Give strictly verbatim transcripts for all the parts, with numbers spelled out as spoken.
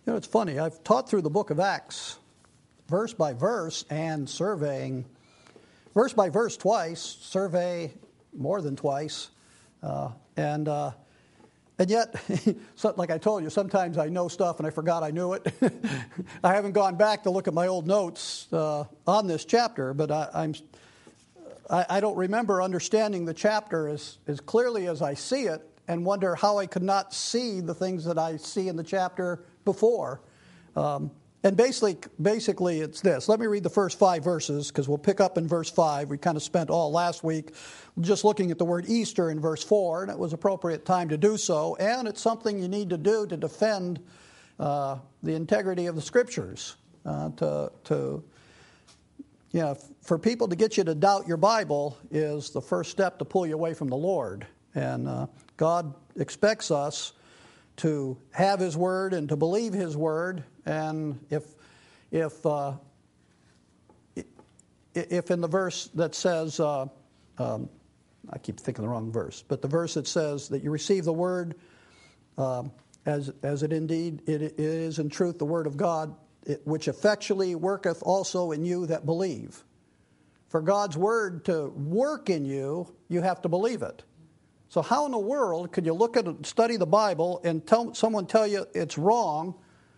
You know, it's funny. I've taught through the book of Acts, verse by verse, and surveying, verse by verse twice, survey more than twice. Uh, and uh, and yet, so, like I told you, sometimes I know stuff and I forgot I knew it. I haven't gone back to look at my old notes uh, on this chapter, but I, I'm I, I don't remember understanding the chapter as, as clearly as I see it, and wonder how I could not see the things that I see in the chapter before. Um, and basically, basically, it's this. Let me read the first five verses, because we'll pick up in verse five. We kind of spent all last week just looking at the word Easter in verse four, and it was appropriate time to do so. And it's something you need to do to defend uh, the integrity of the Scriptures. Uh, to, to, you know, for people to get you to doubt your Bible is the first step to pull you away from the Lord. And uh, God expects us to have His Word and to believe His Word. And if if uh, if in the verse that says, uh, um, I keep thinking the wrong verse, but the verse that says that you receive the Word um, as as it indeed it, it is in truth the Word of God, it, which effectually worketh also in you that believe. For God's Word to work in you, you have to believe it. So how in the world could you look at it, study the Bible, and tell someone tell you it's wrong,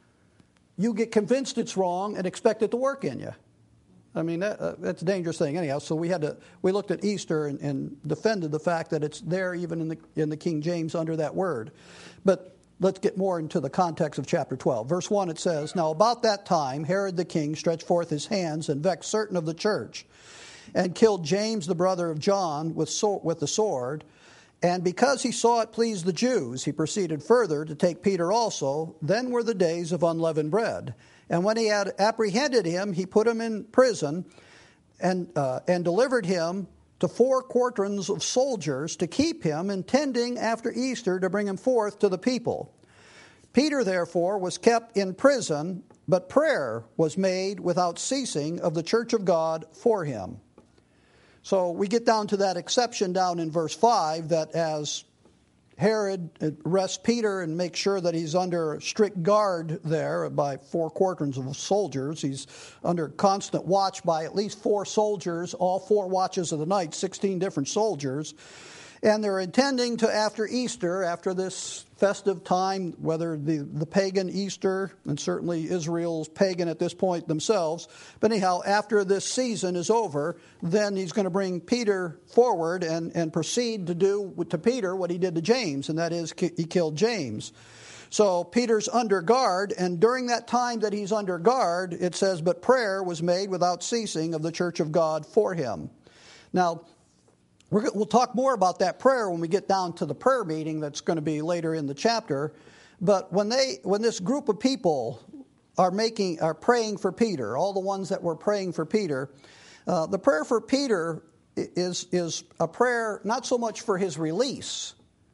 you get convinced it's wrong and expect it to work in you? I mean, that, uh, that's a dangerous thing anyhow. So we had to we looked at Easter and, and defended the fact that it's there even in the in the King James under that word. But let's get more into the context of chapter twelve. Verse one, it says, "Now about that time Herod the king stretched forth his hands and vexed certain of the church, and killed James the brother of John with so- with the sword. And because he saw it pleased the Jews, he proceeded further to take Peter also. Then were the days of unleavened bread. And when he had apprehended him, he put him in prison and uh, and delivered him to four quarterings of soldiers to keep him, intending after Easter to bring him forth to the people. Peter, therefore, was kept in prison, but prayer was made without ceasing of the church of God for him." So we get down to that exception down in verse five, that as Herod arrests Peter and makes sure that he's under strict guard there by four quarterings of soldiers. He's under constant watch by at least four soldiers, all four watches of the night, sixteen different soldiers. And they're intending to, after Easter, after this festive time, whether the, the pagan Easter, and certainly Israel's pagan at this point themselves, but anyhow, after this season is over, then he's going to bring Peter forward and, and proceed to do to Peter what he did to James, and that is he killed James. So Peter's under guard, and during that time that he's under guard, it says, "But prayer was made without ceasing of the church of God for him." Now, We're, we'll talk more about that prayer when we get down to the prayer meeting that's going to be later in the chapter. But when they, when this group of people are making, are praying for Peter, all the ones that were praying for Peter, uh, the prayer for Peter is is a prayer not so much for his release,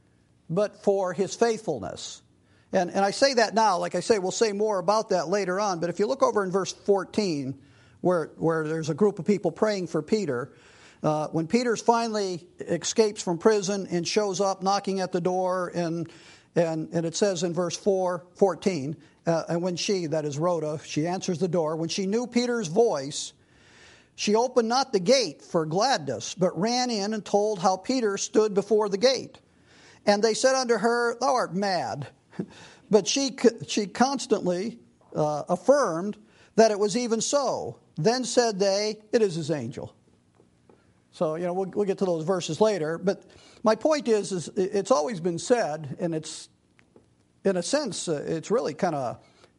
but for his faithfulness. And and I say that now, like I say, we'll say more about that later on. But if you look over in verse fourteen, where where there's a group of people praying for Peter. Uh, when Peter finally escapes from prison and shows up knocking at the door, and and, and it says in verse four, fourteen, uh, and when she, that is Rhoda, she answers the door, when she knew Peter's voice, she opened not the gate for gladness, but ran in and told how Peter stood before the gate. And they said unto her, "Thou art mad." But she she constantly uh, affirmed that it was even so. Then said they, "It is his angel." So, you know, we'll, we'll get to those verses later. But my point is, is it's always been said, and it's, in a sense, uh, it's really kind of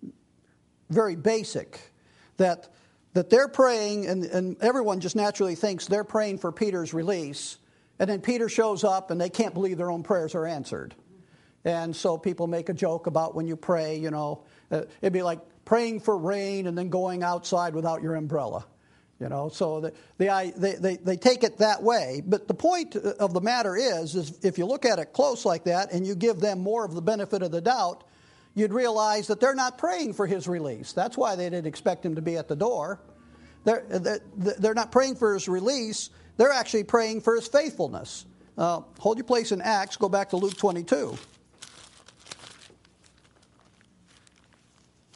very basic, that that they're praying, and, and everyone just naturally thinks they're praying for Peter's release, and then Peter shows up, and they can't believe their own prayers are answered. And so people make a joke about when you pray, you know, uh, it'd be like praying for rain and then going outside without your umbrella. You know, so the, the, they, they, they take it that way. But the point of the matter is, is if you look at it close like that and you give them more of the benefit of the doubt, you'd realize that they're not praying for his release. That's why they didn't expect him to be at the door. They're, they're not praying for his release. They're actually praying for his faithfulness. Uh, hold your place in Acts. Go back to Luke twenty-two.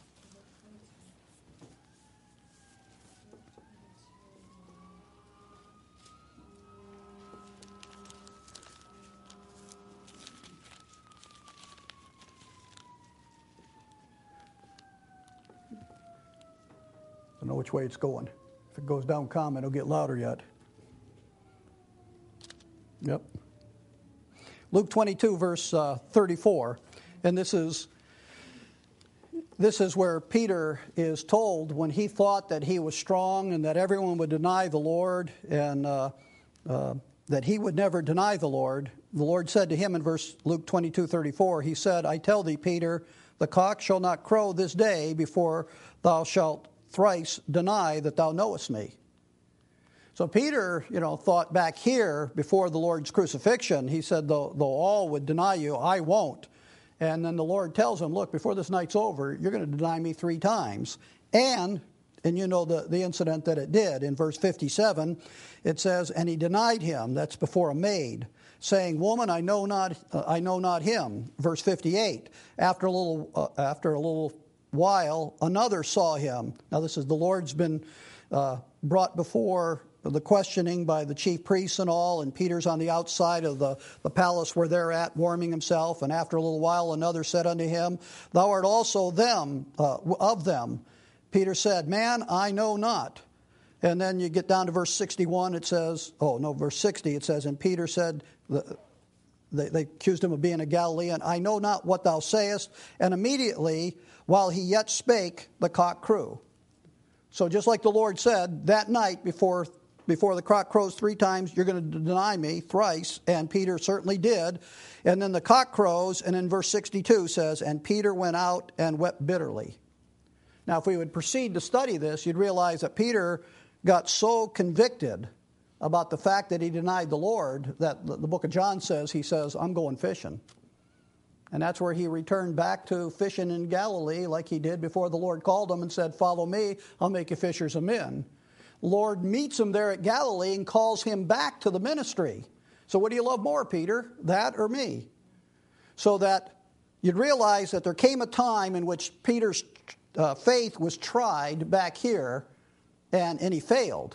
which way it's going. If it goes down common, it'll get louder yet. Yep. Luke twenty-two, verse uh, thirty-four. And this is this is where Peter is told, when he thought that he was strong and that everyone would deny the Lord, and uh, uh, that he would never deny the Lord, the Lord said to him in verse Luke twenty-two, thirty-four, he said, I tell thee, Peter, the cock shall not crow this day before thou shalt thrice deny that thou knowest me. So Peter, you know, thought back here before the Lord's crucifixion, he said, though, though all would deny you, I won't. And then the Lord tells him, look, before this night's over, you're going to deny me three times. And, and you know the, the incident that it did. In verse fifty-seven, it says, and he denied him, that's before a maid, saying, woman, I know not, uh, I know not him. Verse fifty-eight, after a little, uh, after a little while, another saw him. Now this is the Lord's been uh, brought before the questioning by the chief priests and all, and Peter's on the outside of the, the palace where they're at, warming himself. And after a little while, another said unto him, thou art also them, uh, of them. Peter said, man, I know not. And then you get down to verse sixty-one, it says, oh no, verse sixty, it says, and Peter said, the, they, they accused him of being a Galilean, I know not what thou sayest. And immediately, while he yet spake, the cock crew. So just like the Lord said, that night before before the cock crows three times, you're going to deny me thrice. And Peter certainly did. And then the cock crows, and in verse sixty-two says, and Peter went out and wept bitterly. Now, if we would proceed to study this, you'd realize that Peter got so convicted about the fact that he denied the Lord that the book of John says, he says, I'm going fishing. And that's where he returned back to fishing in Galilee like he did before the Lord called him and said, follow me, I'll make you fishers of men. Lord meets him there at Galilee and calls him back to the ministry. So what do you love more, Peter, that or me? So that you'd realize that there came a time in which Peter's uh, faith was tried back here, and, and he failed.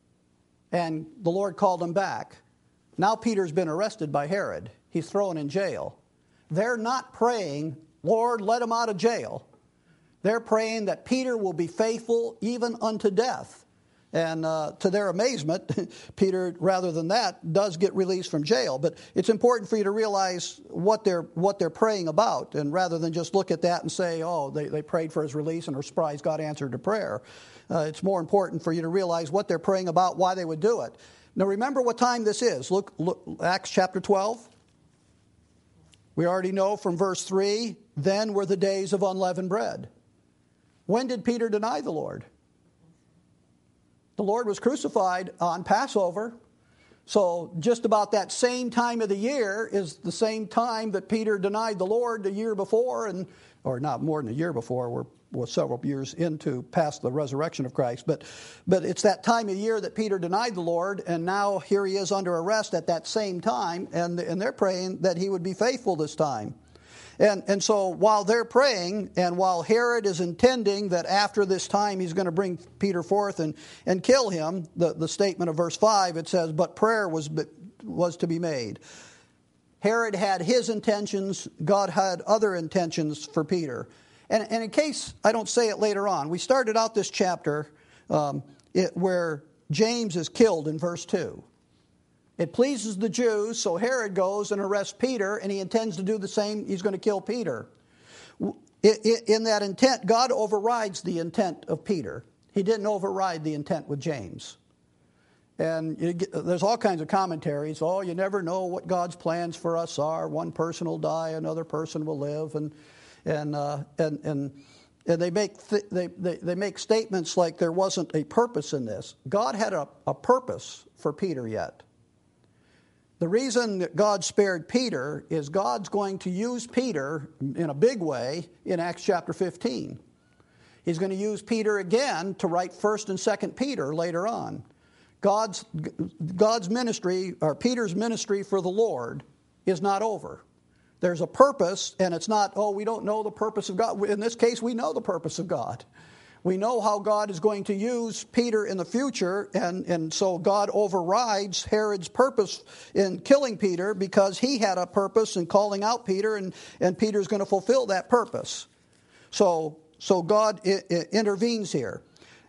And the Lord called him back. Now Peter's been arrested by Herod. He's thrown in jail. They're not praying, Lord, let him out of jail. They're praying that Peter will be faithful even unto death. And uh, to their amazement, Peter, rather than that, does get released from jail. But it's important for you to realize what they're what they're praying about, and rather than just look at that and say, oh, they, they prayed for his release and are surprised God answered the prayer. Uh, it's more important for you to realize what they're praying about, why they would do it. Now remember what time this is. Look, look Acts chapter twelve. We already know from verse three, then were the days of unleavened bread. When did Peter deny the Lord? The Lord was crucified on Passover. So just about that same time of the year is the same time that Peter denied the Lord the year before, and or not more than a year before. We're, we're several years into past the resurrection of Christ. But, but it's that time of year that Peter denied the Lord, and now here he is under arrest at that same time, and, and they're praying that he would be faithful this time. And, and so while they're praying, and while Herod is intending that after this time he's going to bring Peter forth and, and kill him, the, the statement of verse five, it says, but prayer was, was to be made. Herod had his intentions, God had other intentions for Peter. And, and in case I don't say it later on, we started out this chapter um, it, where James is killed in verse two. It pleases the Jews, so Herod goes and arrests Peter, and he intends to do the same. He's going to kill Peter. In that intent, God overrides the intent of Peter. He didn't override the intent with James. And there's all kinds of commentaries. Oh, you never know what God's plans for us are. One person will die, another person will live, and and uh, and and and they make th- they, they they make statements like there wasn't a purpose in this. God had a, a purpose for Peter yet. The reason that God spared Peter is God's going to use Peter in a big way in Acts chapter fifteen. He's going to use Peter again to write First and Second Peter later on. God's God's ministry, or Peter's ministry for the Lord, is not over. There's a purpose, and it's not, oh, we don't know the purpose of God. In this case, we know the purpose of God. We know how God is going to use Peter in the future, and, and so God overrides Herod's purpose in killing Peter because he had a purpose in calling out Peter, and, and Peter's going to fulfill that purpose. So, so God I- I intervenes here.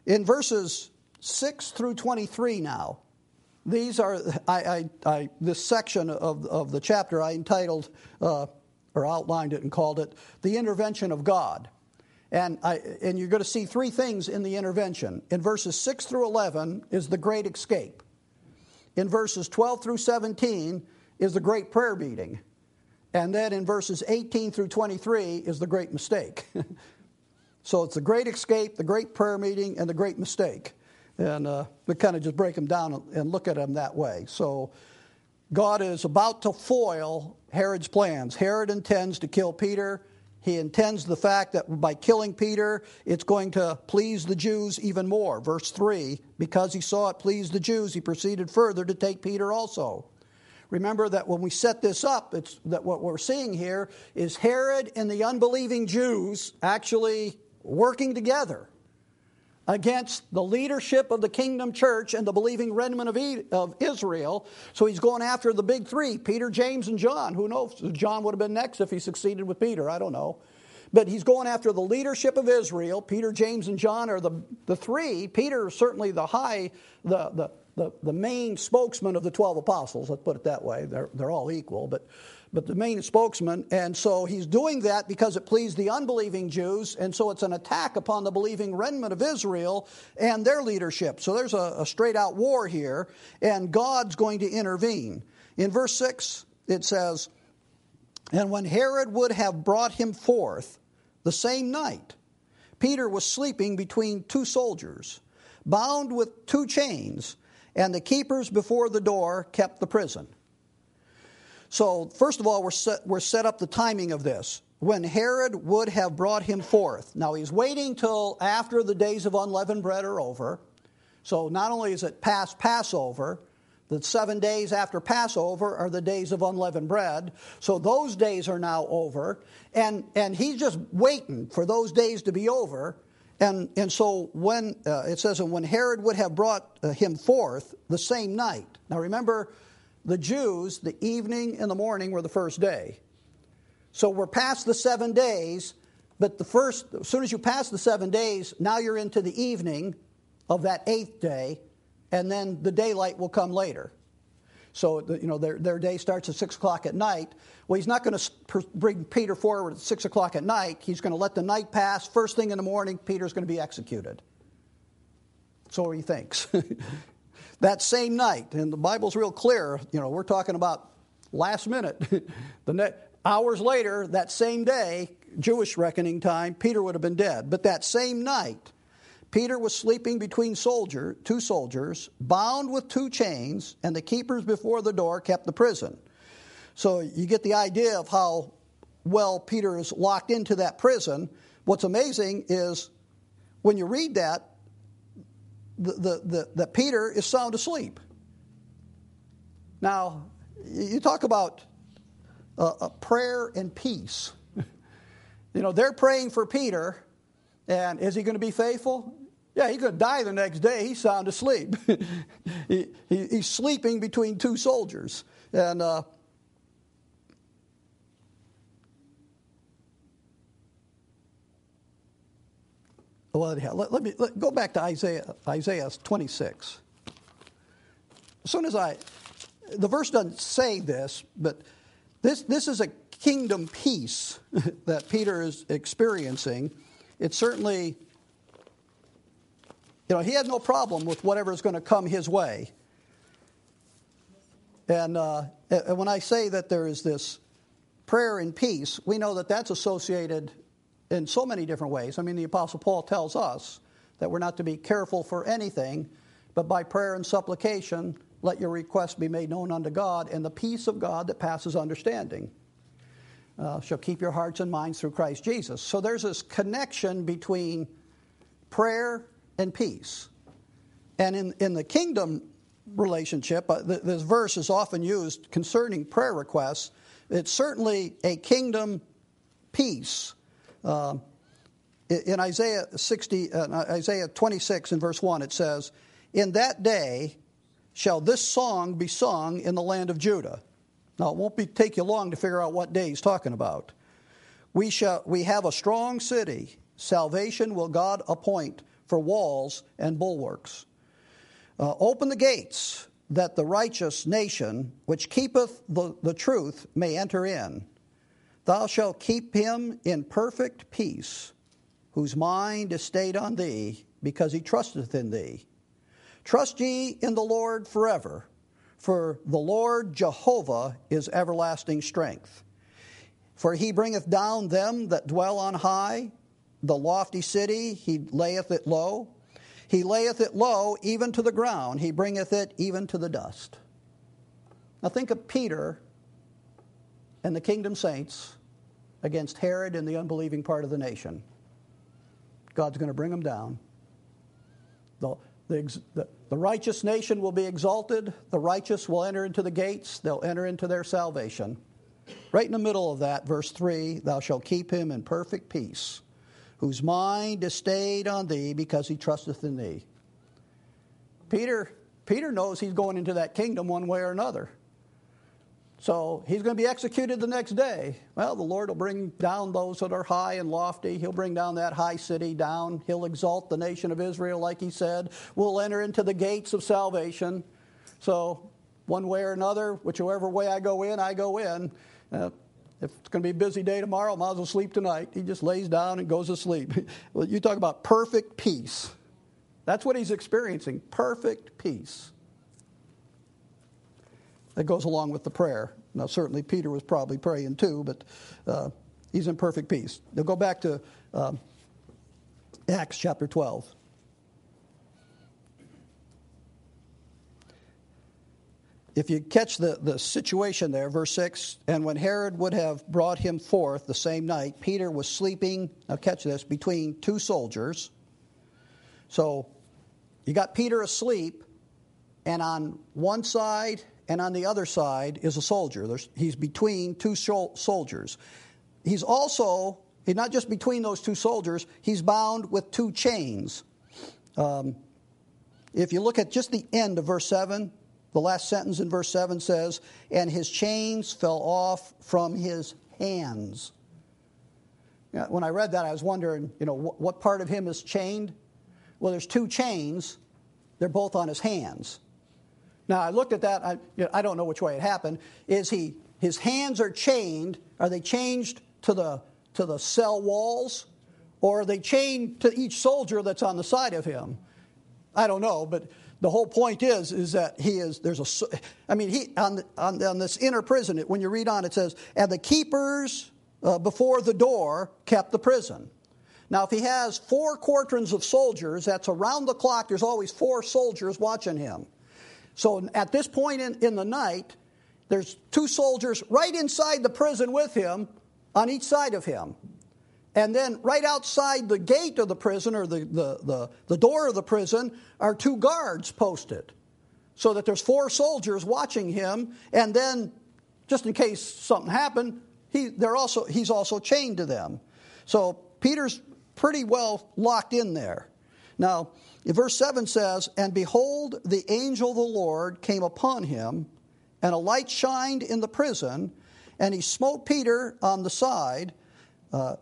In verses six through twenty-three now, these are, I, I, I this section of, of the chapter I entitled, uh, or outlined it and called it, The Intervention of God. And, I, and you're going to see three things in the intervention. In verses six through eleven is the great escape. In verses twelve through seventeen is the great prayer meeting. And then in verses eighteen through twenty-three is the great mistake. So it's the great escape, the great prayer meeting, and the great mistake. And uh, we kind of just break them down and look at them that way. So God is about to foil Herod's plans. Herod intends to kill Peter. He intends the fact that by killing Peter, it's going to please the Jews even more. Verse three, because he saw it pleased the Jews, he proceeded further to take Peter also. Remember that when we set this up, it's that what we're seeing here is Herod and the unbelieving Jews actually working together against the leadership of the kingdom church and the believing remnant of, e- of Israel. So he's going after the big three, Peter, James, and John. Who knows? John would have been next if he succeeded with Peter. I don't know. But he's going after the leadership of Israel. Peter, James, and John are the, the three. Peter is certainly the high, the, the, the, the main spokesman of the twelve apostles. Let's put it that way. They're, they're all equal, but but the main spokesman. And so he's doing that because it pleased the unbelieving Jews, and so it's an attack upon the believing remnant of Israel and their leadership. So there's a, a straight-out war here, and God's going to intervene. In verse six, it says, and when Herod would have brought him forth the same night, Peter was sleeping between two soldiers, bound with two chains, and the keepers before the door kept the prison. So, first of all, we're set, we're set up the timing of this. When Herod would have brought him forth. Now, he's waiting till after the days of unleavened bread are over. So, not only is it past Passover, the seven days after Passover are the days of unleavened bread. So, those days are now over. And, and he's just waiting for those days to be over. And, and so, when uh, it says, and when Herod would have brought uh, him forth the same night. Now, remember, the Jews, the evening and the morning were the first day. So we're past the seven days, but the first, as soon as you pass the seven days, now you're into the evening of that eighth day, and then the daylight will come later. So, you know, their, their day starts at six o'clock at night. Well, he's not going to bring Peter forward at six o'clock at night. He's going to let the night pass. First thing in the morning, Peter's going to be executed. So he thinks. That same night, and the Bible's real clear, you know, we're talking about last minute. the ne- hours later, that same day, Jewish reckoning time, Peter would have been dead. But that same night, Peter was sleeping between soldier, two soldiers, bound with two chains, and the keepers before the door kept the prison. So you get the idea of how well Peter is locked into that prison. What's amazing is when you read that, The, the, the, that Peter is sound asleep. Now, you talk about uh, a prayer and peace. You know, they're praying for Peter, and is he going to be faithful? Yeah, he's going to die the next day. He's sound asleep. he, he, he's sleeping between two soldiers. And uh, Well, anyhow, let, let me let, go back to Isaiah, Isaiah twenty-six. As soon as I, the verse doesn't say this, but this this is a kingdom peace that Peter is experiencing. It's certainly, you know, he had no problem with whatever is going to come his way. And, uh, and when I say that there is this prayer and peace, we know that that's associated in so many different ways. I mean, the Apostle Paul tells us that we're not to be careful for anything, but by prayer and supplication, let your requests be made known unto God, and the peace of God that passes understanding uh, shall keep your hearts and minds through Christ Jesus. So there's this connection between prayer and peace. And in, in the kingdom relationship, uh, th- this verse is often used concerning prayer requests. It's certainly a kingdom peace. Uh, in Isaiah sixty, uh, Isaiah twenty-six and verse one, it says, "In that day shall this song be sung in the land of Judah." Now, it won't be, take you long to figure out what day he's talking about. We shall, we have a strong city. Salvation will God appoint for walls and bulwarks. Uh, open the gates, that the righteous nation, which keepeth the, the truth, may enter in. Thou shalt keep him in perfect peace, whose mind is stayed on thee, because he trusteth in thee. Trust ye in the Lord forever, for the Lord Jehovah is everlasting strength. For he bringeth down them that dwell on high, the lofty city, he layeth it low. He layeth it low even to the ground. He bringeth it even to the dust. Now think of Peter and the kingdom saints against Herod and the unbelieving part of the nation. God's going to bring them down. The, the, the, the righteous nation will be exalted. The righteous will enter into the gates. They'll enter into their salvation. Right in the middle of that, verse three, thou shalt keep him in perfect peace, whose mind is stayed on thee, because he trusteth in thee. Peter, Peter knows he's going into that kingdom one way or another. So he's going to be executed the next day. Well, the Lord will bring down those that are high and lofty. He'll bring down that high city down. He'll exalt the nation of Israel, like he said. We'll enter into the gates of salvation. So one way or another, whichever way I go in, I go in. Uh, if it's going to be a busy day tomorrow, I might as well sleep tonight. He just lays down and goes to sleep. Well, you talk about perfect peace. That's what he's experiencing, perfect peace. That goes along with the prayer. Now, certainly Peter was probably praying too, but uh, he's in perfect peace. Now go back to um, Acts chapter twelve. If you catch the, the situation there, verse six, and when Herod would have brought him forth the same night, Peter was sleeping, now catch this, between two soldiers. So you got Peter asleep, and on one side and on the other side is a soldier. There's, he's between two soldiers. He's also, he's not just between those two soldiers, he's bound with two chains. Um, if you look at just the end of verse seven, the last sentence in verse seven says, and his chains fell off from his hands. Yeah, when I read that, I was wondering, you know, what, what part of him is chained? Well, there's two chains. They're both on his hands. Now, I looked at that. I, you know, I don't know which way it happened. Is he, his hands are chained. Are they chained to the, to the cell walls? Or are they chained to each soldier that's on the side of him? I don't know, but the whole point is, is that he is, there's a, I mean, he, on, on, on this inner prison, when you read on, it says, and the keepers uh, before the door kept the prison. Now, if he has four quaternions of soldiers, that's around the clock, there's always four soldiers watching him. So at this point in, in the night, there's two soldiers right inside the prison with him, on each side of him. And then right outside the gate of the prison, or the, the, the, the door of the prison, are two guards posted. So that there's four soldiers watching him, and then, just in case something happened, he, they're also, he's also chained to them. So Peter's pretty well locked in there. Now, verse seven says, and behold, the angel of the Lord came upon him, and a light shined in the prison, and he smote Peter on the side, uh,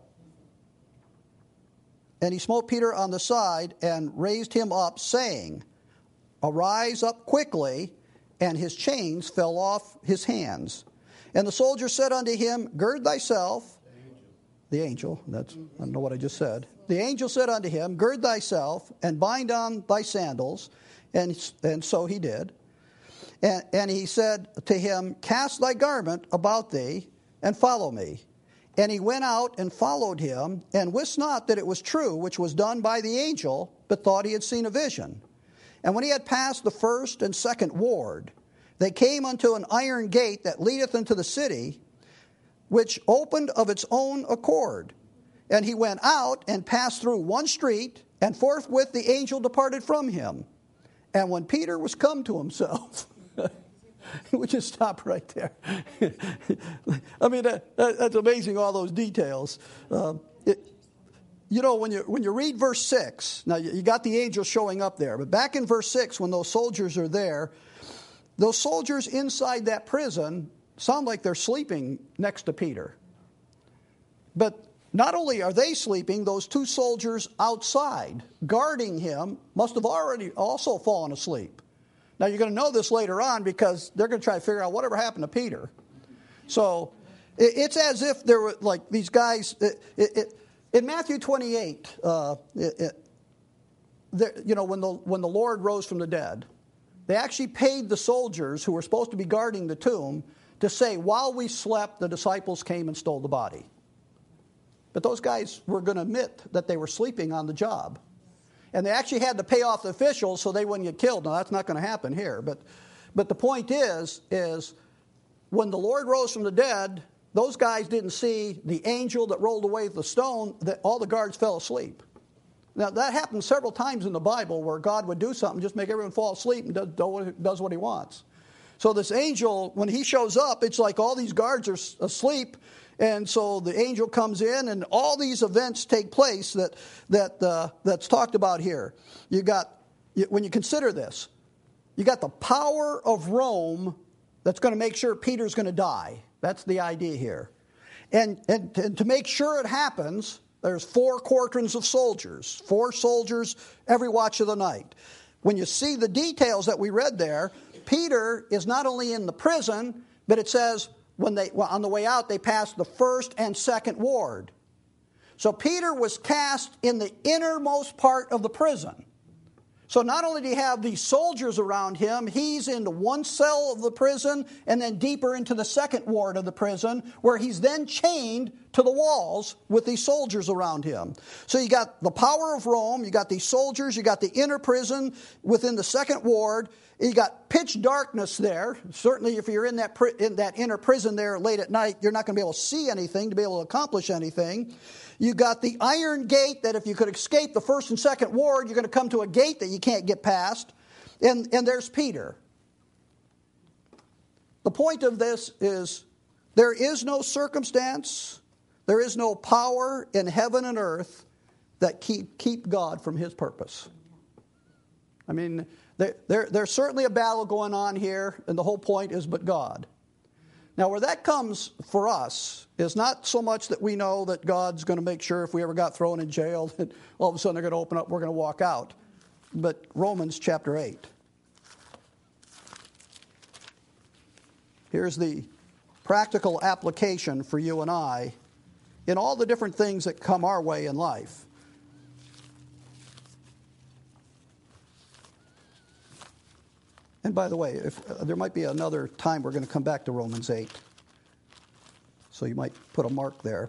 and he smote Peter on the side and raised him up, saying, arise up quickly, and his chains fell off his hands. And the soldier said unto him, gird thyself. The angel, that's, I don't know what I just said. The angel said unto him, gird thyself, and bind on thy sandals. And, and so he did. And, and he said to him, cast thy garment about thee, and follow me. And he went out and followed him, and wist not that it was true, which was done by the angel, but thought he had seen a vision. And when he had passed the first and second ward, they came unto an iron gate that leadeth into the city, which opened of its own accord. And he went out and passed through one street, and forthwith the angel departed from him. And when Peter was come to himself, we just stop right there. I mean, that, that, that's amazing, all those details. Uh, it, you know, when you when you read verse six, now you got the angel showing up there, but back in verse six, when those soldiers are there, those soldiers inside that prison sound like they're sleeping next to Peter. But not only are they sleeping, those two soldiers outside guarding him must have already also fallen asleep. Now, you're going to know this later on because they're going to try to figure out whatever happened to Peter. So it's as if there were, like, these guys. It, it, it, in Matthew twenty-eight, uh, it, it, there, you know, when the, when the Lord rose from the dead, they actually paid the soldiers who were supposed to be guarding the tomb to say, while we slept, the disciples came and stole the body. But those guys were going to admit that they were sleeping on the job. And they actually had to pay off the officials so they wouldn't get killed. Now, that's not going to happen here. But, but the point is, is when the Lord rose from the dead, those guys didn't see the angel that rolled away the stone, that all the guards fell asleep. Now, that happens several times in the Bible where God would do something, just make everyone fall asleep and does, does what he wants. So this angel, when he shows up, it's like all these guards are asleep. And so the angel comes in, and all these events take place that that uh, that's talked about here. You got, when you consider this, you got the power of Rome that's going to make sure Peter's going to die. That's the idea here. And, and, and to make sure it happens, there's four quarterings of soldiers, four soldiers every watch of the night. When you see the details that we read there, Peter is not only in the prison, but it says, when they well, on the way out, they passed the first and second ward. So Peter was cast in the innermost part of the prison. So not only do you have these soldiers around him, he's into one cell of the prison and then deeper into the second ward of the prison, where he's then chained to the walls with these soldiers around him. So you got the power of Rome, you got these soldiers, you got the inner prison within the second ward. You got pitch darkness there. Certainly if you're in that in that inner prison there late at night, you're not going to be able to see anything, to be able to accomplish anything. You got the iron gate that if you could escape the first and second ward, you're going to come to a gate that you can't get past. And, and there's Peter. The point of this is there is no circumstance, there is no power in heaven and earth that keep, keep God from his purpose. I mean, there, there, there's certainly a battle going on here, and the whole point is but God. Now, where that comes for us is not so much that we know that God's going to make sure if we ever got thrown in jail that all of a sudden they're going to open up, we're going to walk out. But Romans chapter eight. Here's the practical application for you and I in all the different things that come our way in life. And by the way, if uh, there might be another time we're going to come back to Romans eight. So you might put a mark there.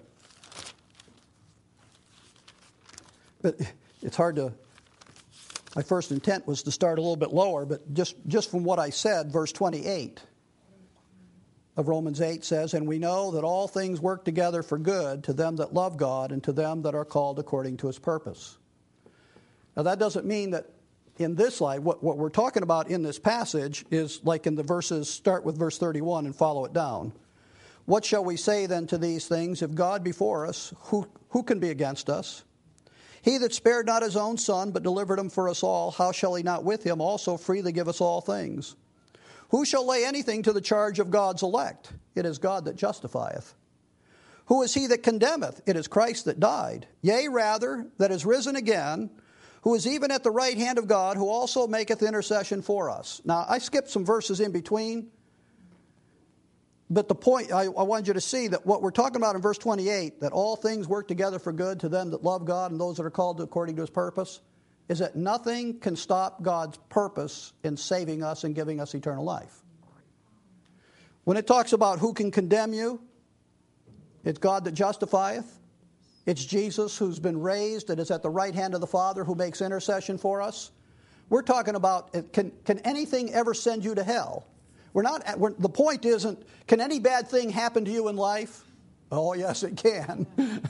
But it's hard to, my first intent was to start a little bit lower, but just, just from what I said, verse twenty-eight of Romans eight says, "And we know that all things work together for good to them that love God and to them that are called according to his purpose." Now that doesn't mean that in this life, what, what we're talking about in this passage is like in the verses, start with verse thirty-one and follow it down. "What shall we say then to these things? If God be for us, who, who can be against us? He that spared not his own son, but delivered him for us all, how shall he not with him also freely give us all things? Who shall lay anything to the charge of God's elect? It is God that justifieth. Who is he that condemneth? It is Christ that died. Yea, rather, that is risen again, who is even at the right hand of God, who also maketh intercession for us." Now, I skipped some verses in between, but the point, I, I wanted you to see that what we're talking about in verse twenty-eight, that all things work together for good to them that love God and those that are called according to his purpose, is that nothing can stop God's purpose in saving us and giving us eternal life. When it talks about who can condemn you, it's God that justifieth. It's Jesus who's been raised and is at the right hand of the Father who makes intercession for us. We're talking about, can, can anything ever send you to hell? We're not. We're, the point isn't, can any bad thing happen to you in life? Oh, yes, it can.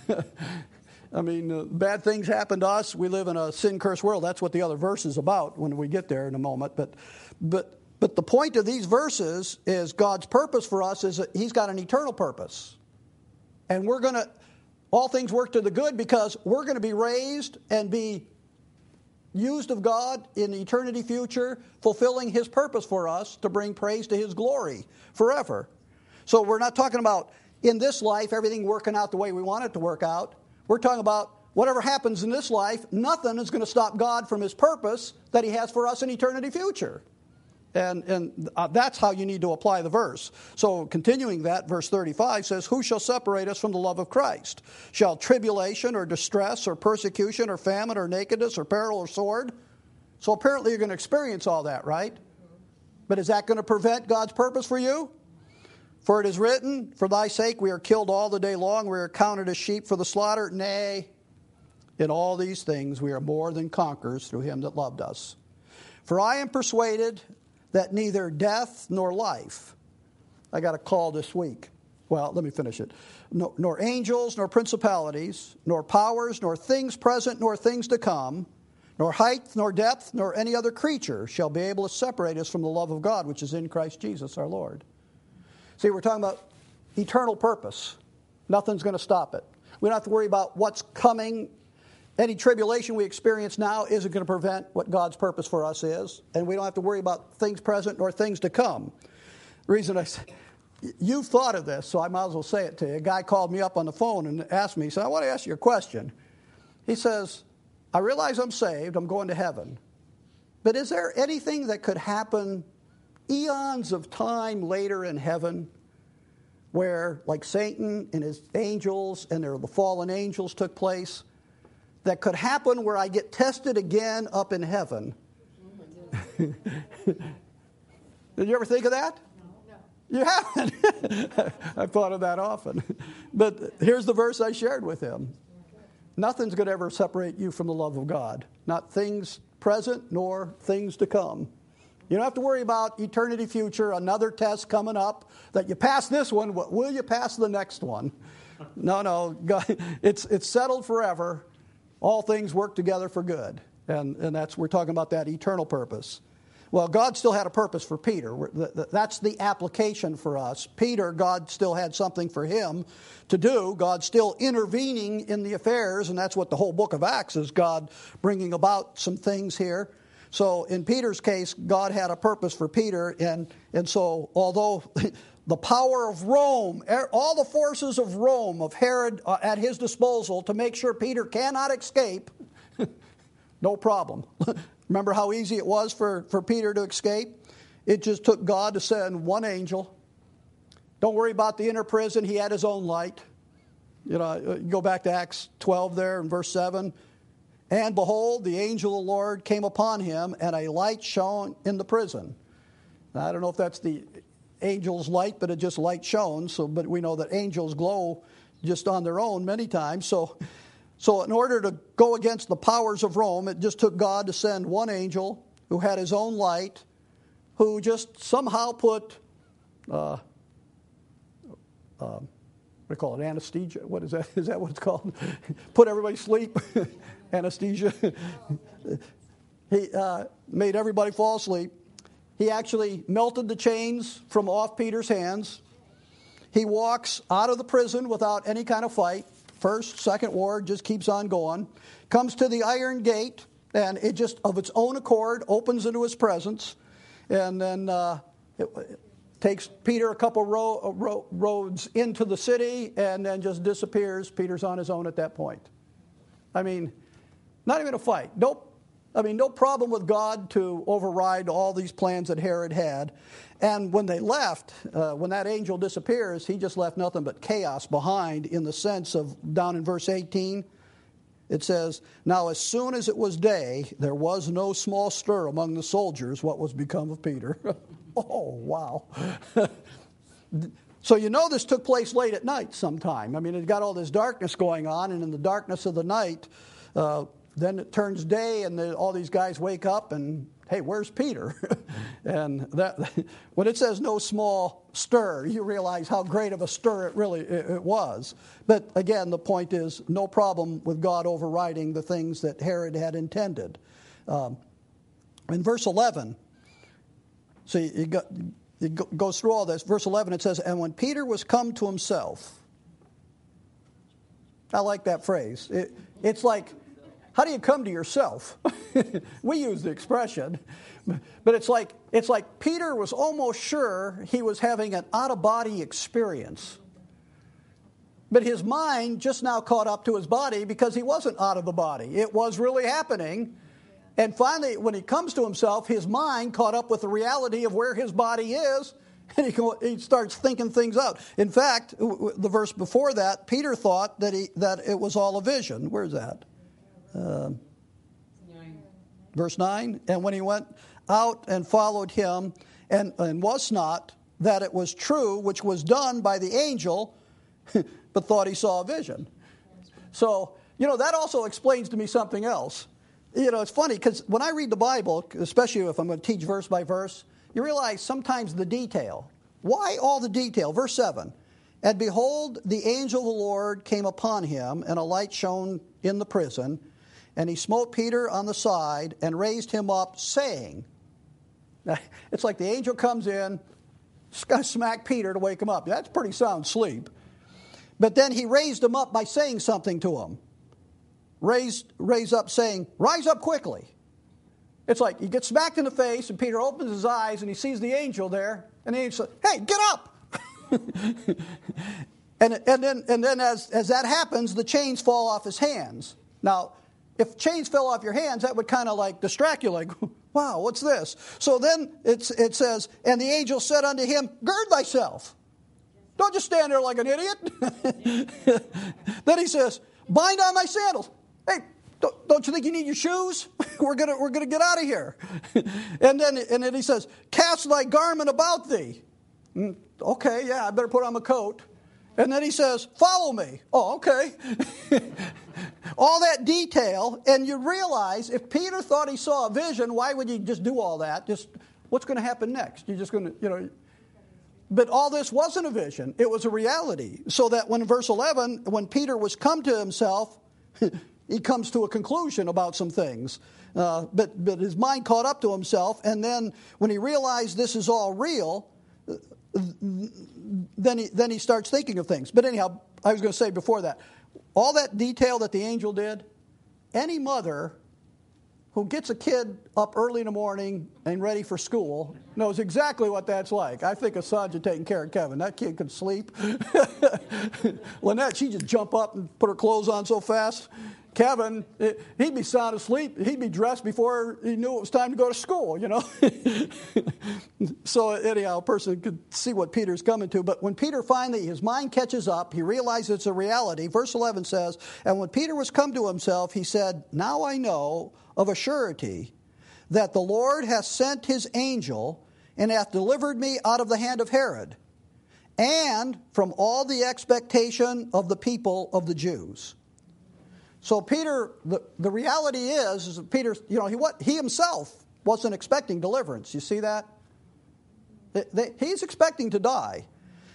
I mean, uh, bad things happen to us. We live in a sin-cursed world. That's what the other verse is about when we get there in a moment. But, but, but the point of these verses is God's purpose for us is that he's got an eternal purpose. And we're going to, all things work to the good because we're going to be raised and be used of God in the eternity future, fulfilling his purpose for us to bring praise to his glory forever. So we're not talking about in this life everything working out the way we want it to work out. We're talking about whatever happens in this life, nothing is going to stop God from his purpose that he has for us in eternity future. And, and uh, that's how you need to apply the verse. So continuing that, verse thirty-five says, who shall separate us from the love of Christ? Shall tribulation or distress or persecution or famine or nakedness or peril or sword? So apparently you're going to experience all that, right? But is that going to prevent God's purpose for you? For it is written, for thy sake we are killed all the day long, we are counted as sheep for the slaughter. Nay, in all these things we are more than conquerors through him that loved us. For I am persuaded that neither death nor life, I got a call this week. Well, let me finish it. No, nor angels, nor principalities, nor powers, nor things present, nor things to come, nor height, nor depth, nor any other creature shall be able to separate us from the love of God, which is in Christ Jesus our Lord. See, we're talking about eternal purpose. Nothing's going to stop it. We don't have to worry about what's coming. Any tribulation we experience now isn't going to prevent what God's purpose for us is. And we don't have to worry about things present nor things to come. The reason I say, you've thought of this, so I might as well say it to you. A guy called me up on the phone and asked me, he said, I want to ask you a question. He says, I realize I'm saved, I'm going to heaven. But is there anything that could happen eons of time later in heaven where, like Satan and his angels and their, the fallen angels took place, that could happen where I get tested again up in heaven? Did you ever think of that? No. You haven't? I've thought of that often. But here's the verse I shared with him. Nothing's going to ever separate you from the love of God. Not things present nor things to come. You don't have to worry about eternity future, another test coming up, that you pass this one, will you pass the next one? No, no. God, it's, it's settled forever. All things work together for good. And, and that's, we're talking about that eternal purpose. Well, God still had a purpose for Peter. That's the application for us. Peter, God still had something for him to do. God's still intervening in the affairs, and that's what the whole book of Acts is, God bringing about some things here. So in Peter's case, God had a purpose for Peter, and, and so although the power of Rome, all the forces of Rome, of Herod uh, at his disposal to make sure Peter cannot escape, no problem. Remember how easy it was for, for Peter to escape? It just took God to send one angel. Don't worry about the inner prison. He had his own light. You know, go back to Acts twelve there in verse seven. And behold, the angel of the Lord came upon him, and a light shone in the prison. Now, I don't know if that's the angel's light, but it just light shone. So, but we know that angels glow just on their own many times. So, so in order to go against the powers of Rome, it just took God to send one angel who had his own light, who just somehow put, uh, uh, what do you call it, anesthesia? What is that? Is that what it's called? Put everybody to sleep. Anesthesia. He uh, made everybody fall asleep. He actually melted the chains from off Peter's hands. He walks out of the prison without any kind of fight. First, second ward, just keeps on going. Comes to the iron gate, and it just, of its own accord, opens into his presence. And then uh, it, it takes Peter a couple ro- ro- roads into the city, and then just disappears. Peter's on his own at that point. I mean, not even a fight. Nope. I mean, no problem with God to override all these plans that Herod had. And when they left, uh, when that angel disappears, he just left nothing but chaos behind, in the sense of, down in verse eighteen, it says, now as soon as it was day, there was no small stir among the soldiers what was become of Peter. Oh, wow. So you know this took place late at night sometime. I mean, it got all this darkness going on, and in the darkness of the night, uh, then it turns day, and the, all these guys wake up, and hey, where's Peter? And that, when it says no small stir, you realize how great of a stir it really it, it was. But again, the point is, no problem with God overriding the things that Herod had intended. Um, in verse eleven, so you got, it goes through all this. Verse eleven, it says, and when Peter was come to himself, I like that phrase. It, it's like, how do you come to yourself? We use the expression, but it's like it's like Peter was almost sure he was having an out-of-body experience. but his mind just now caught up to his body because he wasn't out of the body. It was really happening. And finally, when he comes to himself, his mind caught up with the reality of where his body is, and he, go, he starts thinking things out. In fact, the verse before that, Peter thought that he that it was all a vision. Where's that? Uh, nine. Verse nine. And when he went out and followed him, and, and was not that it was true, which was done by the angel, but thought he saw a vision. So, you know, that also explains to me something else. You know, it's funny because when I read the Bible, especially if I'm going to teach verse by verse, you realize sometimes the detail. Why all the detail? Verse seven. And behold, the angel of the Lord came upon him, and a light shone in the prison. And he smote Peter on the side and raised him up, saying, now, it's like the angel comes in, smack Peter to wake him up. That's pretty sound sleep. But then he raised him up by saying something to him. Raised, raised up saying, rise up quickly. It's like he gets smacked in the face, and Peter opens his eyes, and he sees the angel there, and the angel says, hey, get up! and, and then, and then as, as that happens, the chains fall off his hands. Now, if chains fell off your hands, that would kind of like distract you, like, wow, what's this? So then it's, it says, and the angel said unto him, gird thyself. Don't just stand there like an idiot. Then he says, bind on thy sandals. Hey, don't, don't you think you need your shoes? we're gonna we're gonna get out of here. and then and then he says, cast thy garment about thee. Mm, okay, yeah, I better put on my coat. And then he says, follow me. Oh, okay. All that detail, and you realize if Peter thought he saw a vision, why would you just do all that? Just what's going to happen next? You're just going to, you know. But all this wasn't a vision. It was a reality. So that when in verse eleven, when Peter was come to himself, he comes to a conclusion about some things. Uh, but, but his mind caught up to himself. And then when he realized this is all real, then he, then he starts thinking of things. But anyhow, I was going to say before that, all that detail that the angel did, any mother who gets a kid up early in the morning and ready for school knows exactly what that's like. I think of Sandra taking care of Kevin. That kid could sleep. Lynette, she'd just jump up and put her clothes on so fast. Kevin, he'd be sound asleep. He'd be dressed before he knew it was time to go to school, you know. So anyhow, a person could see what Peter's coming to. But when Peter finally, his mind catches up, he realizes it's a reality. Verse eleven says, and when Peter was come to himself, he said, now I know of a surety that the Lord hath sent his angel and hath delivered me out of the hand of Herod and from all the expectation of the people of the Jews. So Peter, the, the reality is, is that Peter, you know, he what he himself wasn't expecting deliverance. You see that? They, they, he's expecting to die.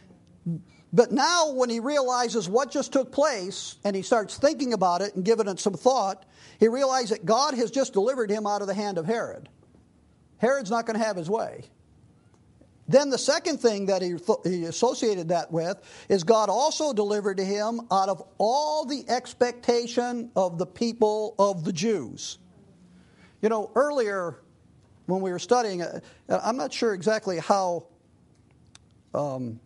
But now when he realizes what just took place and he starts thinking about it and giving it some thought, he realized that God has just delivered him out of the hand of Herod. Herod's not going to have his way. Then the second thing that he, he associated that with is God also delivered to him out of all the expectation of the people of the Jews. You know, earlier when we were studying, I'm not sure exactly how um,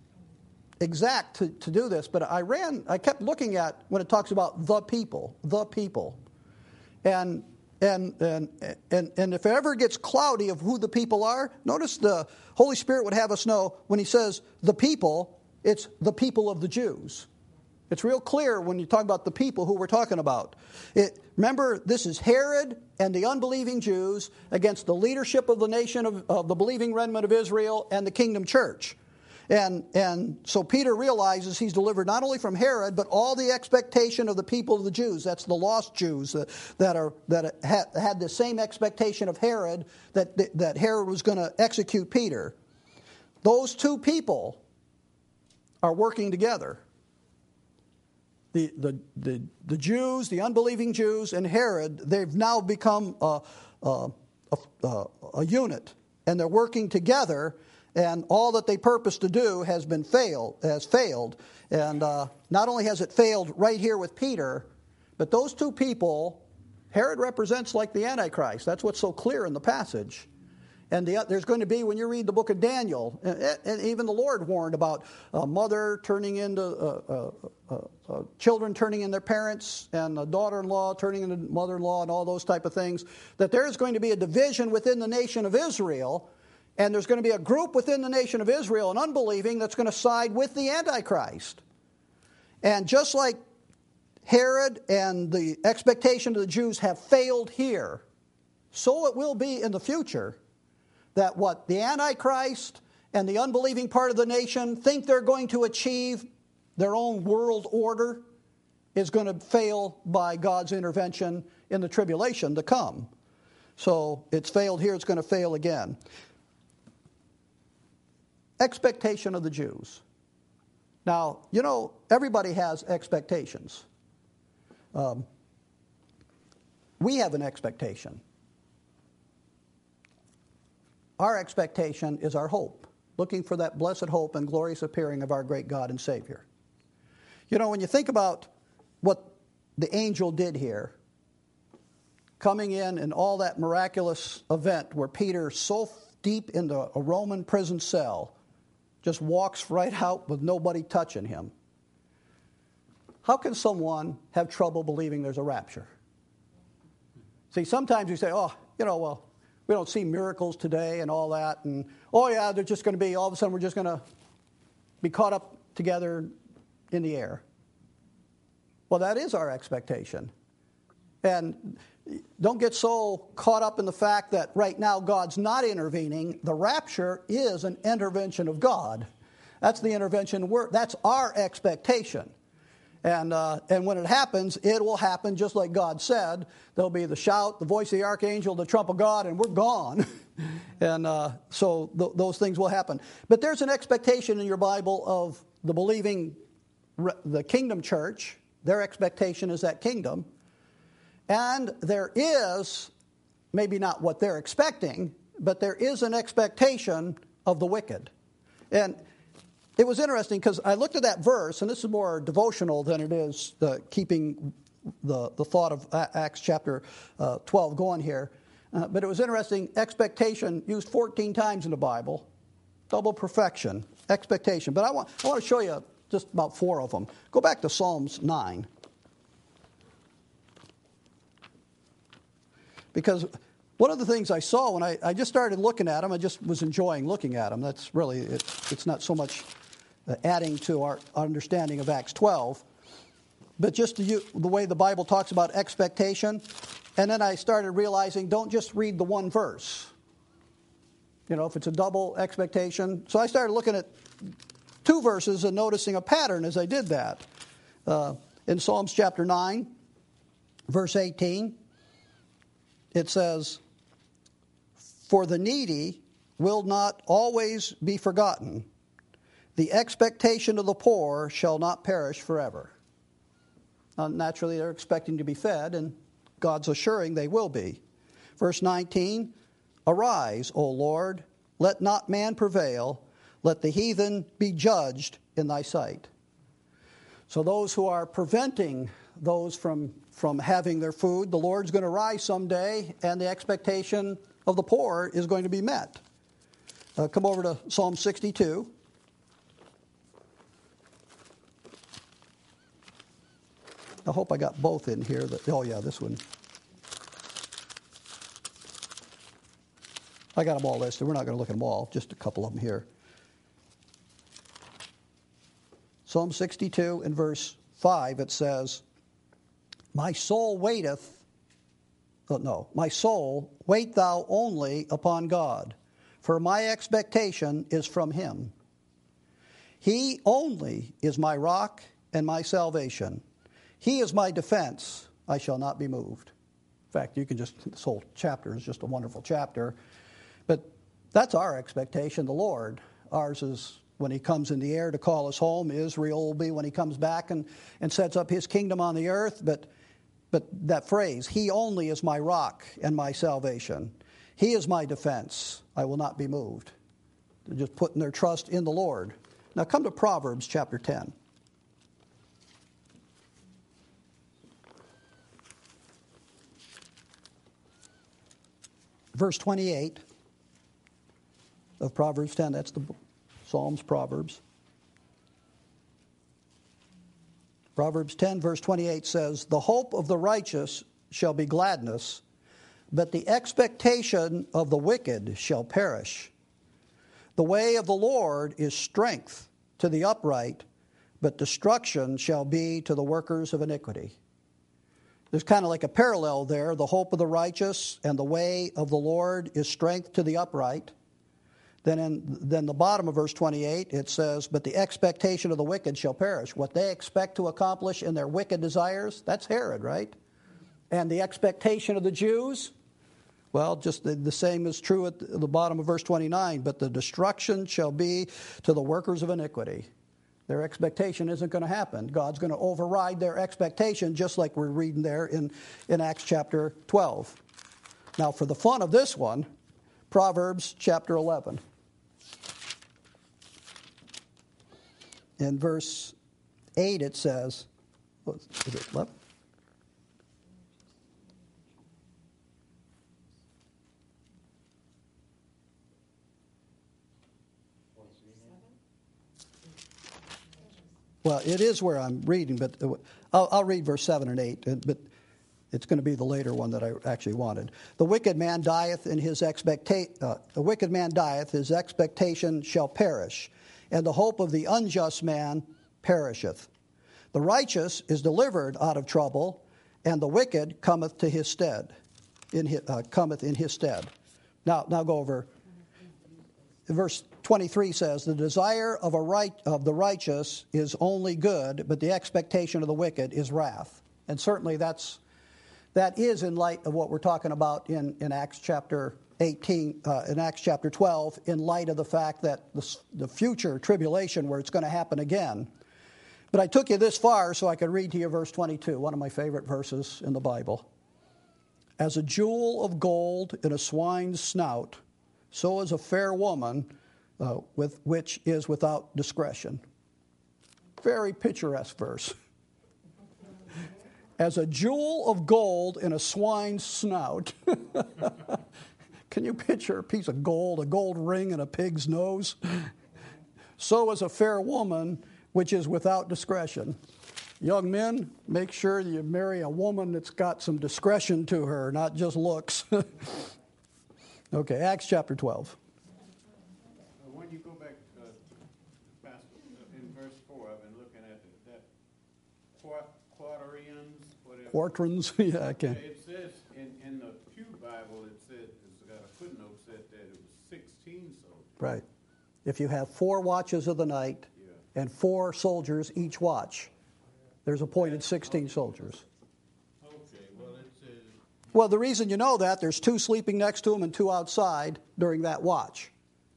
exact to, to do this, but I ran, I kept looking at when it talks about the people, the people. And And, and and and if it ever gets cloudy of who the people are, notice the Holy Spirit would have us know when he says the people, it's the people of the Jews. It's real clear when you talk about the people who we're talking about. It, remember, this is Herod and the unbelieving Jews against the leadership of the nation of, of the believing remnant of Israel and the kingdom church. And and so Peter realizes he's delivered not only from Herod, but all the expectation of the people of the Jews. That's the lost Jews that, that are that had, had the same expectation of Herod, that, that Herod was going to execute Peter. Those two people are working together. The, the, the, the Jews, the unbelieving Jews, and Herod, they've now become a, a, a, a unit, and they're working together. And all that they purpose to do has been failed, has failed. And uh, not only has it failed right here with Peter, but those two people, Herod represents like the Antichrist. That's what's so clear in the passage. And the, there's going to be, when you read the book of Daniel, and, and even the Lord warned about a mother turning into, uh, uh, uh, uh, children turning in their parents, and a daughter-in-law turning into mother-in-law, and all those type of things, that there is going to be a division within the nation of Israel, and there's going to be a group within the nation of Israel, an unbelieving, that's going to side with the Antichrist. And just like Herod and the expectation of the Jews have failed here, so it will be in the future, that what the Antichrist and the unbelieving part of the nation think they're going to achieve, their own world order, is going to fail by God's intervention in the tribulation to come. So it's failed here, it's going to fail again. Expectation of the Jews. Now, you know, everybody has expectations. Um, we have an expectation. Our expectation is our hope, looking for that blessed hope and glorious appearing of our great God and Savior. You know, when you think about what the angel did here, coming in and all that miraculous event where Peter, so deep into a Roman prison cell, just walks right out with nobody touching him. How can someone have trouble believing there's a rapture? See, sometimes you say, oh, you know, well, we don't see miracles today and all that. And, oh, yeah, they're just going to be, all of a sudden, we're just going to be caught up together in the air. Well, that is our expectation. And don't get so caught up in the fact that right now God's not intervening. The rapture is an intervention of God. That's the intervention word. That's our expectation. And uh, and when it happens, it will happen just like God said. There'll be the shout, the voice of the archangel, the trump of God, and we're gone. and uh, so th- those things will happen. But there's an expectation in your Bible of the believing, re- the kingdom church. Their expectation is that kingdom. And there is, maybe not what they're expecting, but there is an expectation of the wicked. And it was interesting because I looked at that verse, and this is more devotional than it is the keeping the, the thought of Acts chapter uh, twelve going here. Uh, but it was interesting, expectation used fourteen times in the Bible, double perfection, expectation. But I want, I want to show you just about four of them. Go back to Psalms nine. Because one of the things I saw when I, I just started looking at them, I just was enjoying looking at them. That's really, it, it's not so much adding to our understanding of Acts twelve, but just the, the way the Bible talks about expectation. And then I started realizing, don't just read the one verse. You know, if it's a double expectation. So I started looking at two verses and noticing a pattern as I did that. Uh, in Psalms chapter nine, verse eighteen, it says, "For the needy will not always be forgotten. The expectation of the poor shall not perish forever." Now, naturally, they're expecting to be fed, and God's assuring they will be. Verse nineteen, "Arise, O Lord, let not man prevail. Let the heathen be judged in thy sight." So those who are preventing those from, from having their food, the Lord's going to rise someday, and the expectation of the poor is going to be met. Uh, come over to Psalm sixty-two. I hope I got both in here. That, oh, yeah, this one. I got them all listed. We're not going to look at them all. Just a couple of them here. Psalm sixty-two in verse five, it says, "My soul waiteth, oh, no, my soul, wait thou only upon God, for my expectation is from him. He only is my rock and my salvation. He is my defense, I shall not be moved." In fact, you can just, this whole chapter is just a wonderful chapter. But that's our expectation, the Lord. Ours is when he comes in the air to call us home. Israel will be when he comes back and, and sets up his kingdom on the earth. But, but that phrase, "He only is my rock and my salvation. He is my defense, I will not be moved." They're just putting their trust in the Lord. Now come to Proverbs chapter ten. Verse twenty-eight. of Proverbs ten. That's the Psalms, Proverbs. Proverbs ten, verse twenty-eight says, "The hope of the righteous shall be gladness, but the expectation of the wicked shall perish. The way of the Lord is strength to the upright, but destruction shall be to the workers of iniquity." There's kind of like a parallel there. The hope of the righteous and the way of the Lord is strength to the upright. Then in then the bottom of verse twenty-eight, it says, "But the expectation of the wicked shall perish." What they expect to accomplish in their wicked desires, that's Herod, right? And the expectation of the Jews, well, just the, the same is true at the bottom of verse twenty-nine. "But the destruction shall be to the workers of iniquity." Their expectation isn't going to happen. God's going to override their expectation, just like we're reading there in, in Acts chapter twelve. Now, for the fun of this one, Proverbs chapter eleven. In verse eight it says, is it eleven? Well, it is where I'm reading, but I'll, I'll read verse seven and eight, but it's going to be the later one that I actually wanted. "The wicked man dieth in his expectation. Uh, the wicked man dieth; his expectation shall perish, and the hope of the unjust man perisheth. The righteous is delivered out of trouble, and the wicked cometh to his stead. In his, uh, cometh in his stead." Now, now go over. Verse twenty-three says, "The desire of a right of the righteous is only good, but the expectation of the wicked is wrath." And certainly that's that is in light of what we're talking about in, in Acts chapter eighteen, uh, in Acts chapter twelve, in light of the fact that the, the future tribulation where it's going to happen again. But I took you this far so I could read to you verse twenty-two, one of my favorite verses in the Bible. "As a jewel of gold in a swine's snout, so is a fair woman uh, with which is without discretion." Very picturesque verse. As a jewel of gold in a swine's snout. Can you picture a piece of gold, a gold ring in a pig's nose? "So is a fair woman which is without discretion." Young men, make sure you marry a woman that's got some discretion to her, not just looks. Okay, Acts chapter twelve. Uh, when you go back, uh, Pastor, uh, in verse four, I've been looking at it, that quat, quaternions, whatever. Quaternions, yeah, I can. Okay, it says in, in the Pew Bible, it said, it's got a footnote said that it was sixteen soldiers. Right. If you have four watches of the night Yeah. and four soldiers each watch, there's appointed sixteen soldiers. Okay, well, it says, Well, the reason you know that, there's two sleeping next to them and two outside during that watch.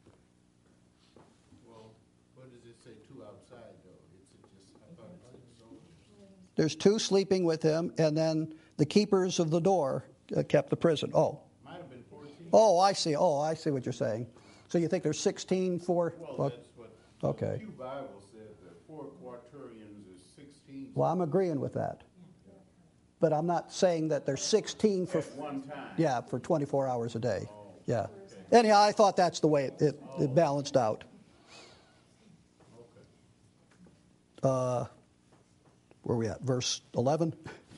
well, what does it say, two outside, though? It's just, I thought it said soldiers. There's two sleeping with him, and then the keepers of the door uh, kept the prison. Oh. Might have been fourteen. Oh, I see. Oh, I see what you're saying. So you think there's sixteen for... Well, well, that's what okay. the Pew Bible said, that four quaternions is sixteen. well, I'm agreeing with that. But I'm not saying that there's sixteen for... At one time. Yeah, for twenty-four hours a day. Yeah. Anyhow, I thought that's the way it, it, it balanced out. Uh, where are we at? Verse eleven?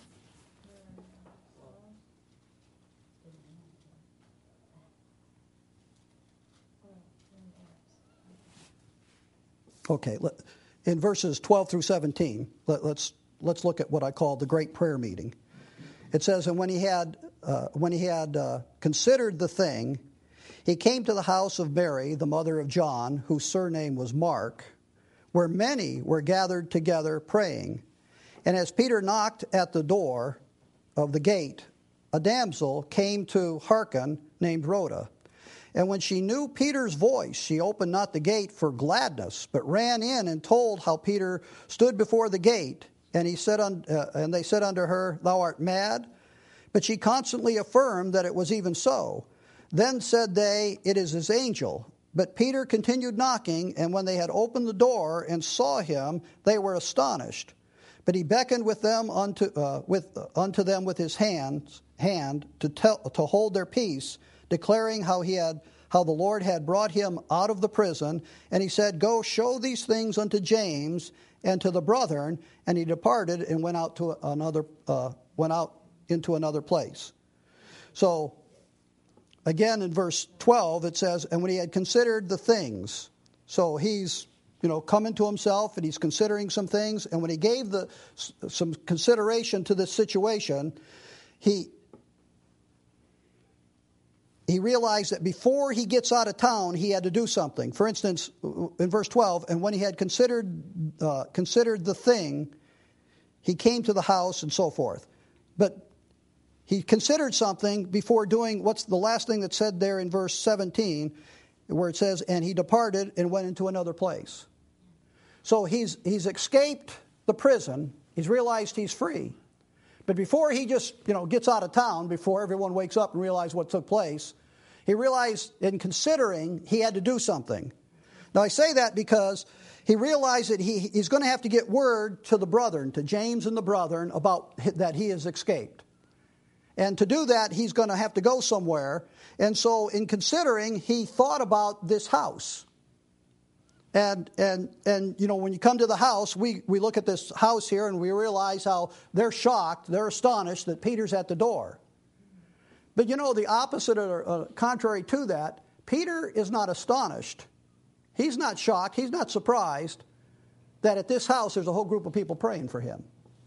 Okay, let, in verses twelve through seventeen, let, let's let's look at what I call the great prayer meeting. It says, "And when he had uh, when he had uh, considered the thing, he came to the house of Mary, the mother of John, whose surname was Mark, where many were gathered together praying. And as Peter knocked at the door of the gate, a damsel came to hearken, named Rhoda. And when she knew Peter's voice, she opened not the gate for gladness, but ran in and told how Peter stood before the gate. And he said, un, uh, and they said unto her, Thou art mad? But she constantly affirmed that it was even so. Then said they, It is his angel. But Peter continued knocking, and when they had opened the door and saw him, they were astonished. But he beckoned with them unto uh, with uh, unto them with his hands hand to tell to hold their peace, declaring how he had how the Lord had brought him out of the prison. And he said, Go show these things unto James and to the brethren. And he departed and went out to another, uh, went out into another place. So, again, in verse twelve, it says, and when he had considered the things, so he's, you know, coming to himself and he's considering some things. And when he gave the some consideration to this situation, he he realized that before he gets out of town, he had to do something. For instance, in verse twelve, and when he had considered uh, considered the thing, he came to the house and so forth. But he considered something before doing what's the last thing that's said there in verse seventeen, where it says, and he departed and went into another place. So he's he's escaped the prison. He's realized he's free. But before he just, you know, gets out of town, before everyone wakes up and realizes what took place, he realized in considering he had to do something. Now I say that because he realized that he, he's going to have to get word to the brethren, to James and the brethren, about that he has escaped. And to do that, he's going to have to go somewhere. And so in considering, he thought about this house. And, and, and you know, when you come to the house, we, we look at this house here and we realize how they're shocked, they're astonished that Peter's at the door. But you know, the opposite or uh, contrary to that, Peter is not astonished. He's not shocked. He's not surprised that at this house there's a whole group of people praying for him.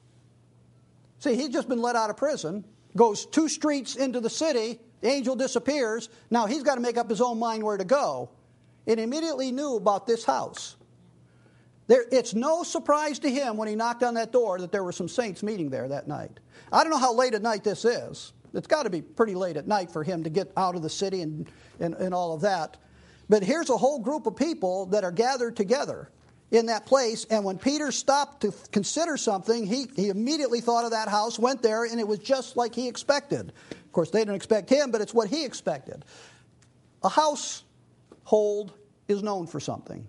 See, he's just been let out of prison, goes two streets into the city, the angel disappears. Now he's got to make up his own mind where to go. And immediately knew about this house. There, it's no surprise to him when he knocked on that door that there were some saints meeting there that night. I don't know how late at night this is. It's got to be pretty late at night for him to get out of the city and, and, and all of that. But here's a whole group of people that are gathered together in that place. And when Peter stopped to consider something, he, he immediately thought of that house, went there, and it was just like he expected. Of course, they didn't expect him, but it's what he expected. A household is known for something.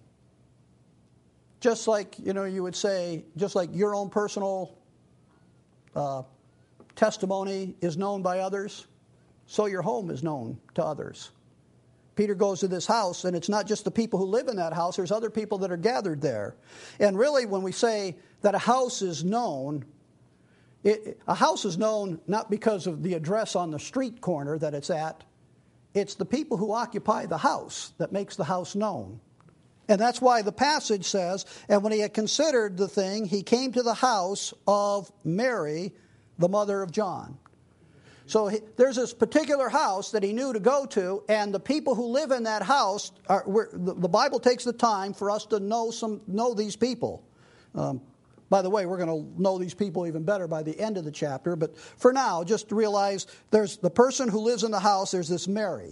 Just like, you know, you would say, just like your own personal uh, testimony is known by others, so your home is known to others. Peter goes to this house, and it's not just the people who live in that house. There's other people that are gathered there. And really, when we say that a house is known, it, a house is known not because of the address on the street corner that it's at. It's the people who occupy the house that makes the house known. And that's why the passage says, and when he had considered the thing, he came to the house of Mary, the mother of John. So he, there's this particular house that he knew to go to, and the people who live in that house, are, we're, the, the Bible takes the time for us to know some know these people. Um, by the way, we're going to know these people even better by the end of the chapter, but for now, just realize there's the person who lives in the house, there's this Mary.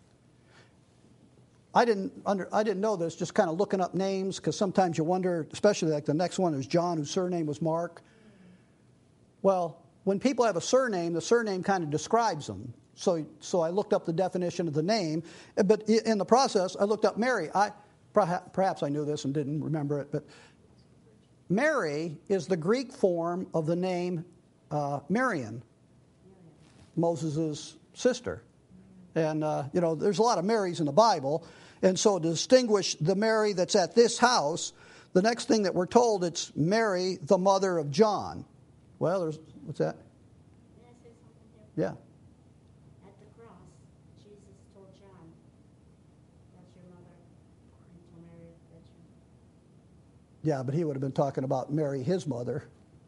I didn't under, I didn't know this, just kind of looking up names, because sometimes you wonder, especially like the next one is John, whose surname was Mark. Well, when people have a surname, the surname kind of describes them. So, so I looked up the definition of the name, but in the process, I looked up Mary. I perhaps I knew this and didn't remember it, but Mary is the Greek form of the name uh, Miriam, Moses' sister. And, uh, you know, there's a lot of Marys in the Bible. And so to distinguish the Mary that's at this house, the next thing that we're told, it's Mary, the mother of John. Well, there's, what's that? May I say something here? Yeah. At the cross, Jesus told John, that's your mother. He told Mary, that's your Yeah, but he would have been talking about Mary, his mother.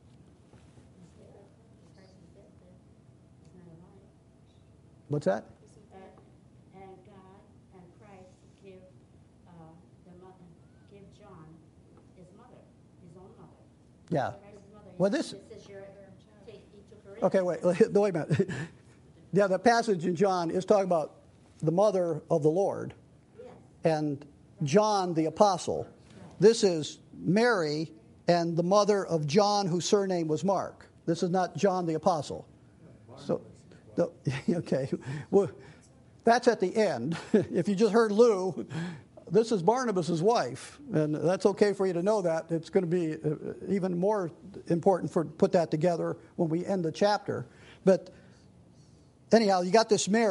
What's that? And God and Christ give uh, the mother, give John his mother, his own mother. Yeah. Christ's mother. Well, this- This is your, take, he took her in. Okay, wait, wait a minute. Yeah, the passage in John is talking about the mother of the Lord Yes. and John the apostle. This is Mary and the mother of John, whose surname was Mark. This is not John the apostle. So, the, okay, well, that's at the end. If you just heard Lou, this is Barnabas' wife, and that's okay for you to know that. It's going to be even more important for put that together when we end the chapter. But anyhow, you got this Mary,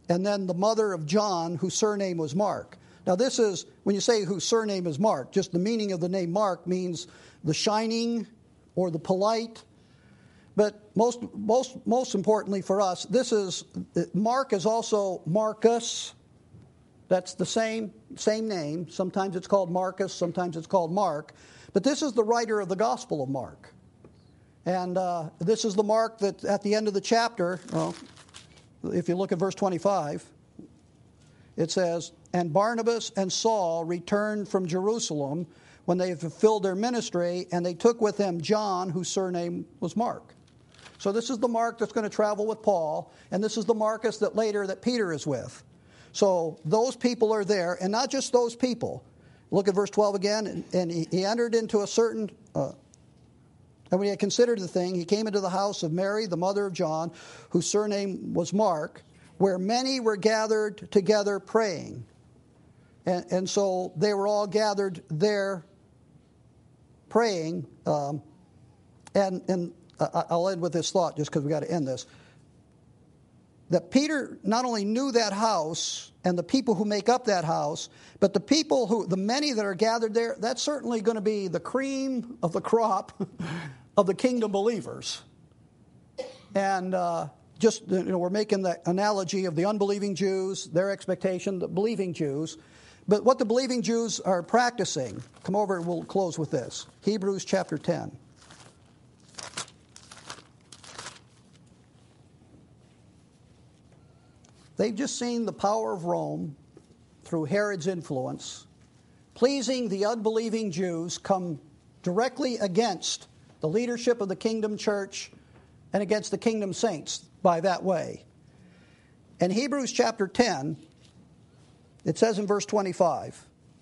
and then the mother of John, whose surname was Mark. Now this is, when you say whose surname is Mark, just the meaning of the name Mark means the shining or the polite. But most most most importantly for us, this is, Mark is also Marcus. That's the same same name. Sometimes it's called Marcus, sometimes it's called Mark. But this is the writer of the Gospel of Mark. And uh, this is the Mark that at the end of the chapter, well, if you look at verse twenty-five, it says, "And Barnabas and Saul returned from Jerusalem when they had fulfilled their ministry, and they took with them John, whose surname was Mark." So this is the Mark that's going to travel with Paul, and this is the Marcus that later that Peter is with. So those people are there, and not just those people. Look at verse twelve again, and, and he, he entered into a certain... Uh, And when he had considered the thing, he came into the house of Mary, the mother of John, whose surname was Mark, where many were gathered together praying. And, and so they were all gathered there praying. Um, and and I'll end with this thought just because we've got to end this. That Peter not only knew that house and the people who make up that house, but the people who, the many that are gathered there, that's certainly going to be the cream of the crop of the kingdom believers. And uh, just, you know, we're making the analogy of the unbelieving Jews, their expectation, the believing Jews. But what the believing Jews are practicing, come over and we'll close with this. Hebrews chapter ten. They've just seen the power of Rome through Herod's influence, pleasing the unbelieving Jews, come directly against the leadership of the kingdom church and against the kingdom saints by that way. In Hebrews chapter ten, it says in verse twenty-five,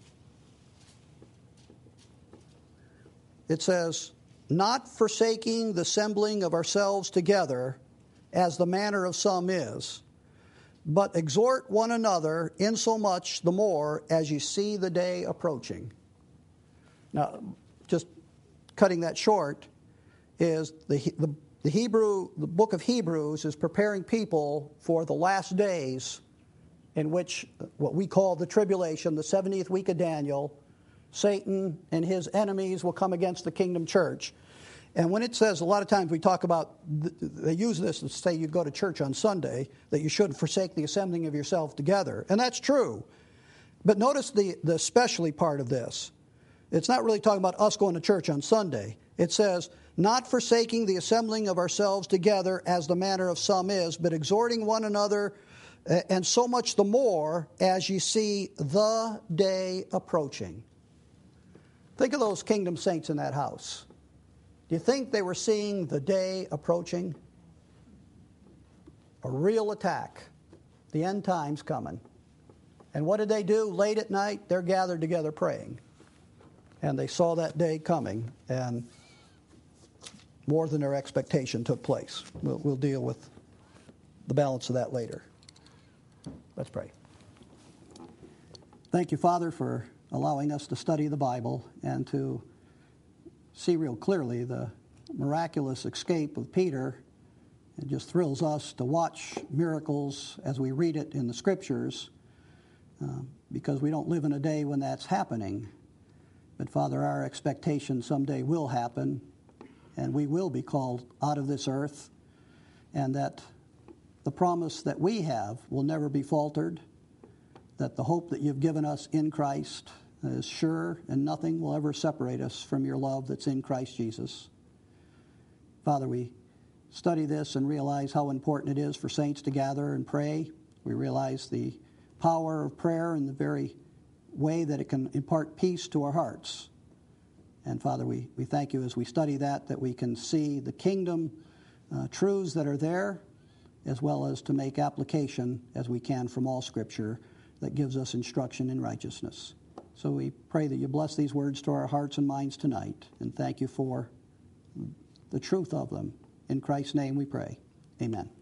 it says, "Not forsaking the assembling of ourselves together, as the manner of some is, but exhort one another insomuch the more as you see the day approaching." Now, just cutting that short, is the, the, the Hebrew, the book of Hebrews is preparing people for the last days in which what we call the tribulation, the seventieth week of Daniel, Satan and his enemies will come against the kingdom church. And when it says, a lot of times we talk about, they use this to say you go to church on Sunday, that you shouldn't forsake the assembling of yourself together. And that's true. But notice the, the especially part of this. It's not really talking about us going to church on Sunday. It says, "Not forsaking the assembling of ourselves together as the manner of some is, but exhorting one another, and so much the more as you see the day approaching." Think of those kingdom saints in that house. Do you think they were seeing the day approaching? A real attack. The end time's coming. And what did they do? Late at night, they're gathered together praying. And they saw that day coming, and more than their expectation took place. We'll, we'll deal with the balance of that later. Let's pray. Thank you, Father, for allowing us to study the Bible and to see real clearly the miraculous escape of Peter. It just thrills us to watch miracles as we read it in the Scriptures, uh, because we don't live in a day when that's happening. But Father, our expectation someday will happen, and we will be called out of this earth, and that the promise that we have will never be faltered, that the hope that you've given us in Christ is sure, and nothing will ever separate us from your love that's in Christ Jesus. Father, we study this and realize how important it is for saints to gather and pray. We realize the power of prayer and the very way that it can impart peace to our hearts. And Father, we, we thank you as we study that, that we can see the kingdom uh, truths that are there, as well as to make application as we can from all Scripture that gives us instruction in righteousness. So we pray that you bless these words to our hearts and minds tonight, and thank you for the truth of them. In Christ's name we pray. Amen.